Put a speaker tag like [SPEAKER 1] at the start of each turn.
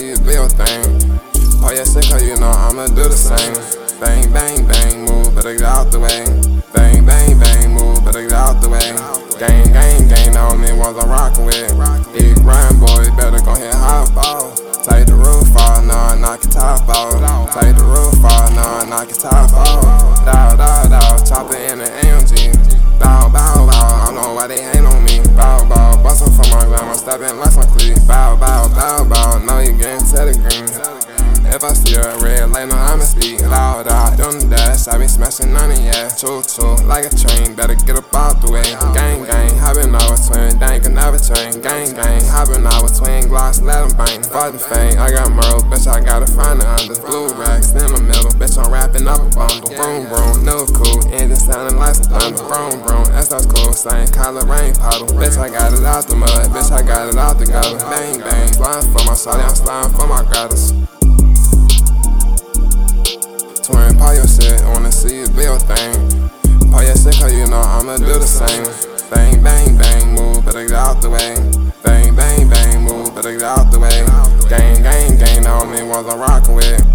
[SPEAKER 1] see you do your thing. Oh yeah, shit, cause you know I'ma do the same. Bang, bang, bang, move, better get out the way. Bang, bang, bang, move, better get out the way. Gang, gang, gang, the only ones I'm rockin' with. Big grind boys, better go ahead hop out. Take the roof off, nah, knock your top out. Take the roof off, nah, knock your top out. Dow, dow, dow, chopper in the AMG. Bow, bow, bow, I don't know why they hate on me. Bow, bow, bustin' for my grandma, steppin' like some cleat. Bow, bow, bow, bow, know you getting to the green. If I see a red light, no, I'ma speak loud out. Doing the dash, I be smashing on it, yeah. Choo choo, like a train, better get up out the way. Gang gang, hoppin' out with twin, they can never train. Gang gang, hoppin' out with twin glocks, let them bang. Fuck the fame, I got Merle, bitch, I gotta find it under. Blue racks in the middle, bitch, I'm wrapping up a bundle. Vroom vroom, no cool, engine sounding like some thunder. Vroom vroom, that's not cool, same color rain puddle. Bitch, I got it out the mud, bitch, I got it out the gutter. Bang bang, sliding for my shawty, I'm sliding for my gratis. Twin, pop your shit, wanna see you do your thing. Pop your shit, cause you know I'ma do the same. Bang, bang, bang, move, better get out the way. Bang, bang, bang, move, better get out the way. Gang, gang, gang, the only ones I'm rockin' with.